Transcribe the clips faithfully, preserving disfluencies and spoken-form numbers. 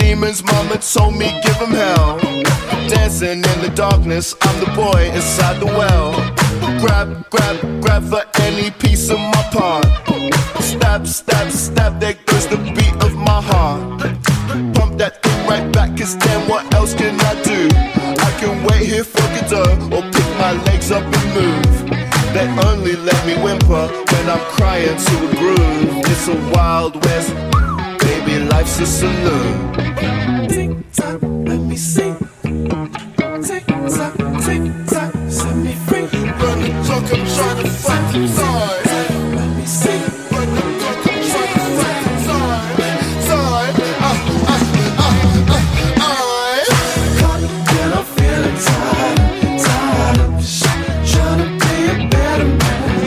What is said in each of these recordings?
demons, mama told me give them hell. Dancing in the darkness, I'm the boy inside the well. Grab, grab, grab for any piece of my part. Stab, stab, stab, there goes the beat of my heart. Pump that thing right back, cause then what else can I do? I can wait here for Godot, or pick my legs up and move. They only let me whimper when I'm crying to a groove. It's a wild west, baby, life's a saloon. Tick tock, let me sing. Tick tock, tick tock, set me free. Run the clock, I'm trying to fight the time. Let me sing. Run the clock, I'm trying to fight the time. Time, ah, ah, ah, ah, ah. Caught when I'm feeling tired, tired of trying to be a better man.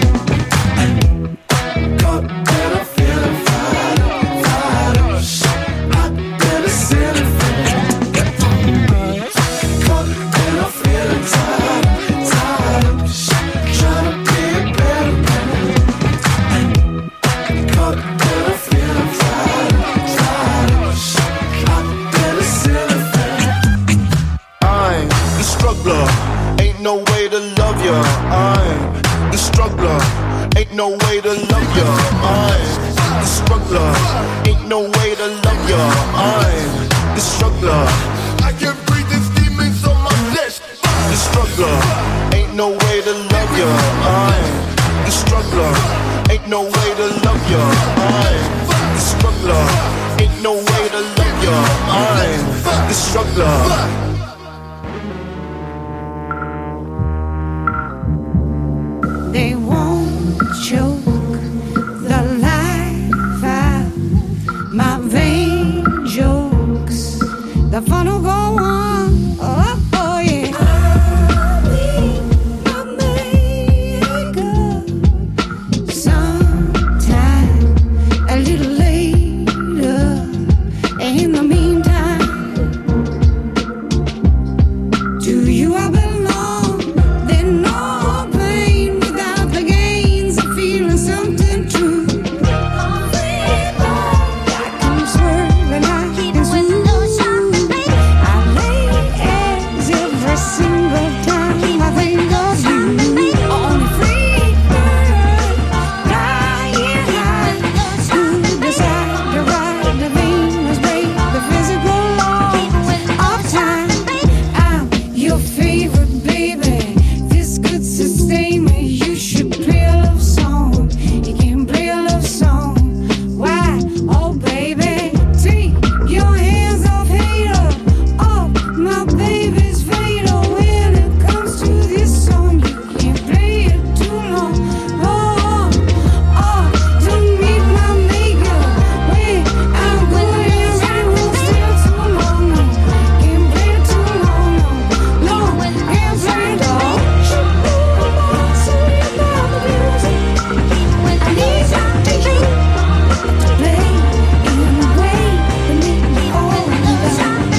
Caught when I'm feeling fired, fired up, hot than a ceiling fan. Caught when I'm feeling tired, tired of trying to be a better man. Caught when I'm feeling fired, fired up, hot than a ceiling fan. I'm the struggler, ain't no way to love ya. I'm the struggler, ain't no way to love ya. I'm the struggler, ain't no way to love ya. I'm the struggler, I can breathe these demons on my flesh. The struggler, ain't no way to love ya. I'm the struggler, ain't no way to love ya. I'm the struggler, ain't no way to love ya. I'm the struggler. They won't choke the life out my vain jokes. The fun will go on. Oh, oh yeah. I'll be my makeup sometime a little later. In the meantime, to you I belong. Then no pain without the gains of feeling something true. I can swerve and I can smooth. I lay eggs every single time I think of you. On a free bird, flying high. Who decide to ride the Venus, break the physical law of time? I'm your favorite baby. This could sustain me. You should play a love song. You can play a love song. Why? Oh baby, take your hands off hater, off my baby's fader. When it comes to this song, you can't play it too long. Oh, oh, to meet my maker. When I'm going around, won't stay too long. No, can't play it too long. No, no, can't play it all. So you got the music. I need something to play in a way that make me all in love.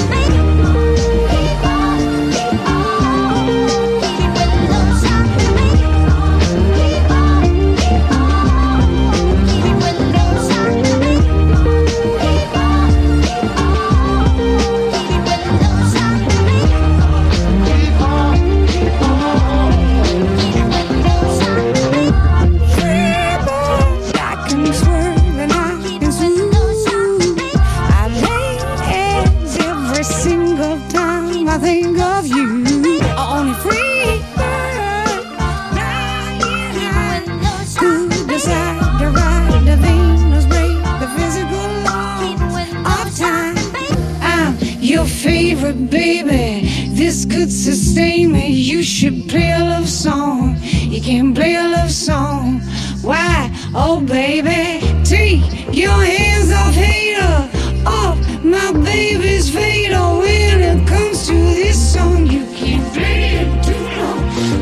I can swerve and I can smooth. I lay eggs every single time I think of you. On a free bird, flying high. Who decide to ride the Venus, break the physical law of time? I'm your favorite baby. This could sustain me. You should play a love song. You can play a love song. Why? Oh baby, take your hands off hater, off my baby's fader. When it comes to this song, you can't play it too long.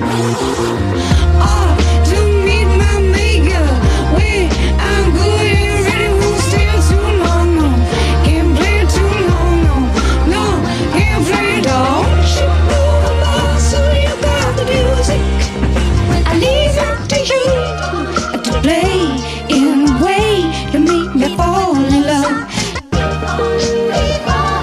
Oh, to meet my maker. When I'm good and ready, won't stay too long. No, can't play it too long. No, no, can't play it all. So you got the music. I leave it to you to play in a way to make me fall in love.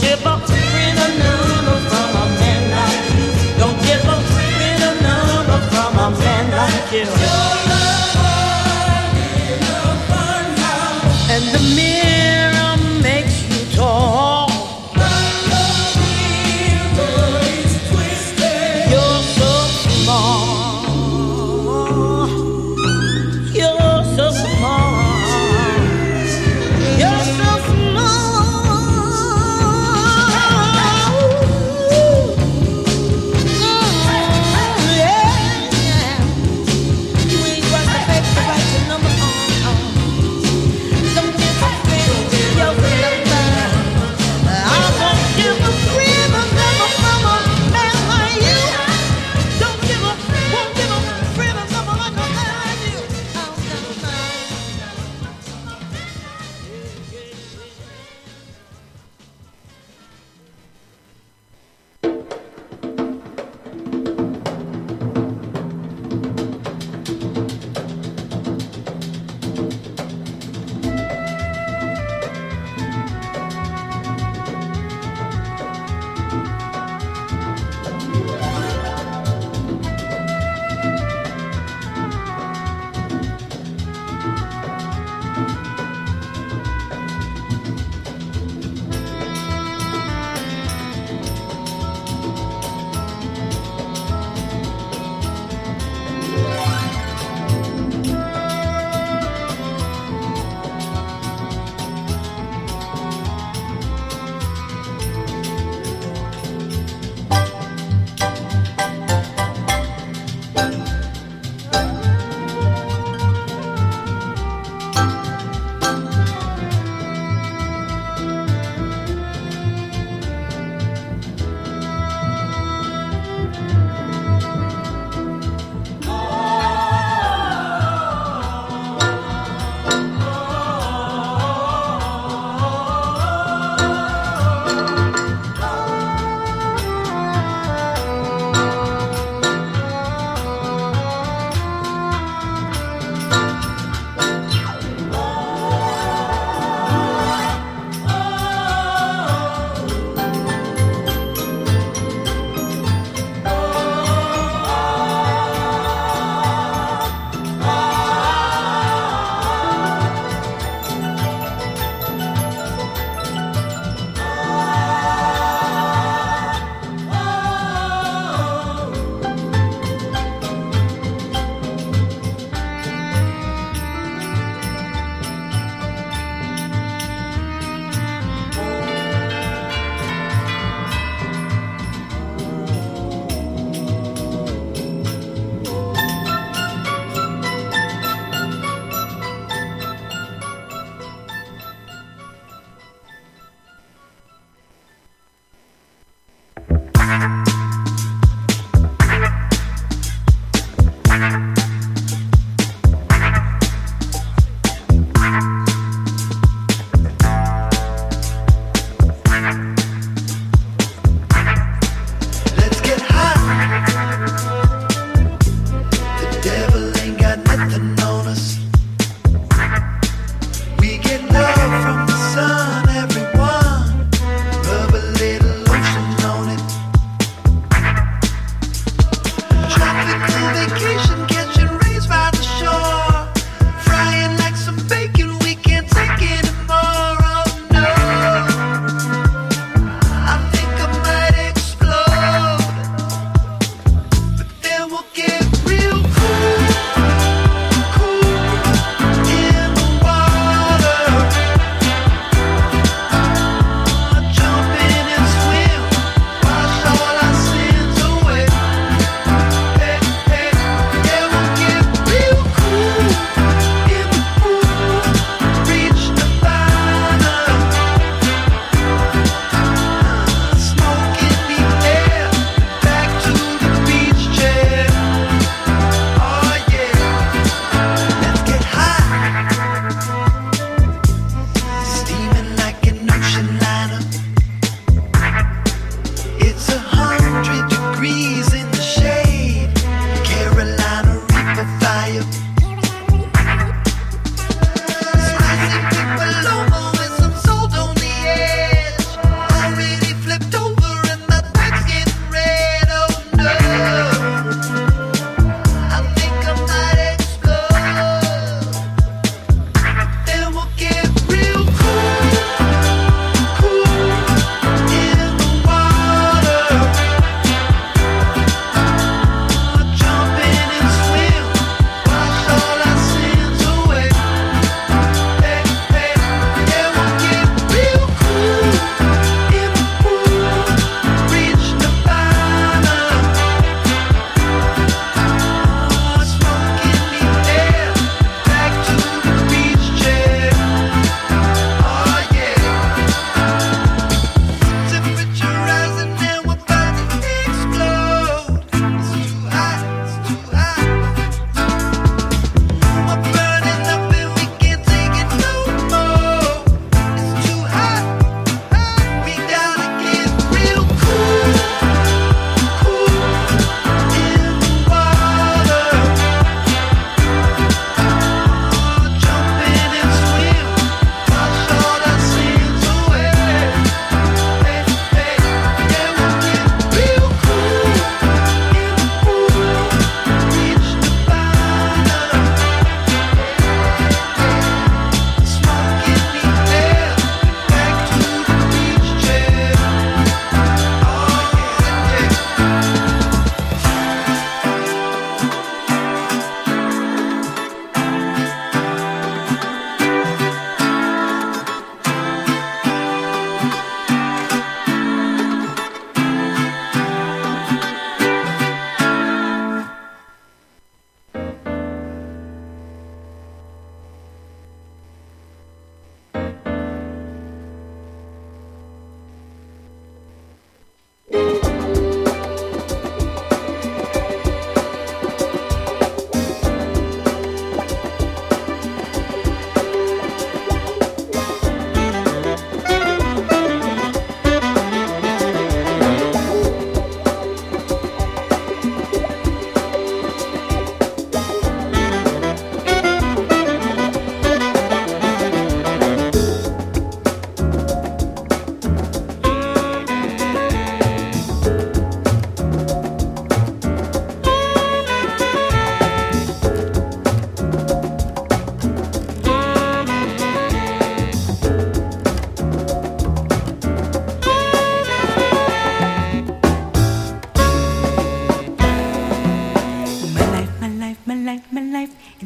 give up friend or number from a man like you. Don't give up friend or number from a man like you. And the mirror makes you tall. You're so small. You're so small. You're so small. Mm, yeah, yeah. You ain't got to make the right number on. Don't give a friend your number. I won't give a friend a number from a man like you. Don't give a, won't give a friend a number like a man like you. Oh, no, no.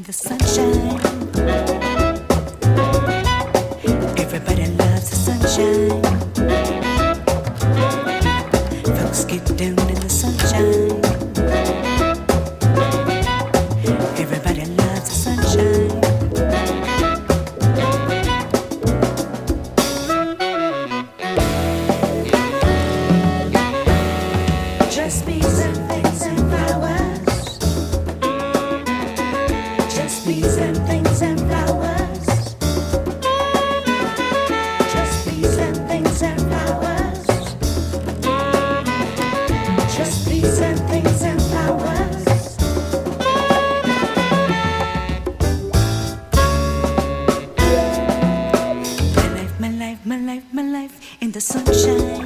the sunshine. Everybody loves the sunshine. Folks get down in the sunshine. Everybody loves the sunshine. Just bees and things and flowers. Just bees and things and flowers. Just bees and things and flowers. Just bees and things and flowers. My life, my life, my life, my life in the sunshine.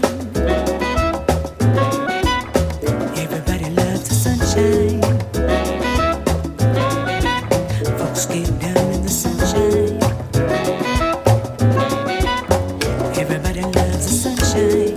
Everybody loves the sunshine. Folks get down in the sunshine. Everybody loves the sunshine.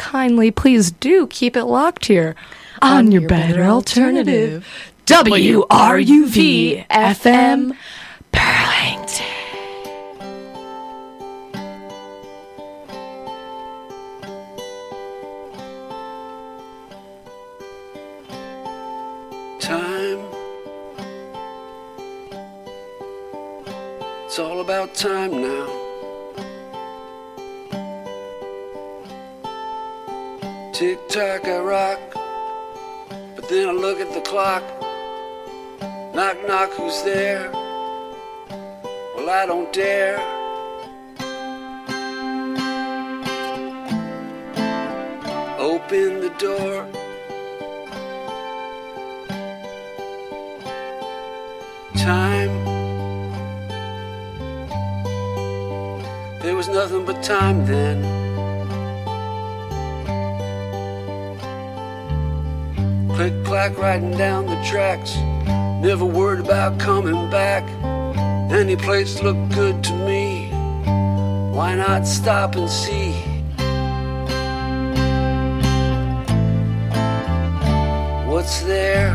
kindly, please do keep it locked here on your better alternative, W R U V F M Burlington. Time. It's all about time now. Tick tock, I rock, but then I look at the clock. Knock, knock, who's there? Well, I don't dare. Open the door. Time. There was nothing but time then. Click clack riding down the tracks, never worried about coming back. Any place looked good to me, why not stop and see? What's there?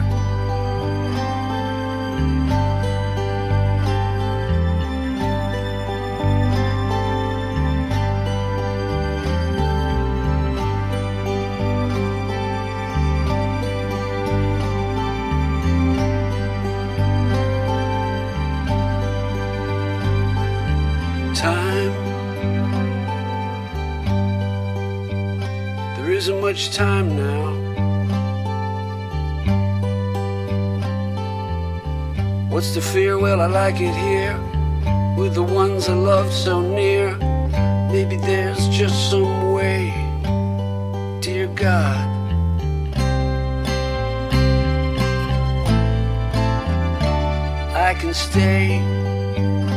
There isn't much time now. What's the fear? Well, I like it here, with the ones I love so near. Maybe there's just some way, dear God, I can stay.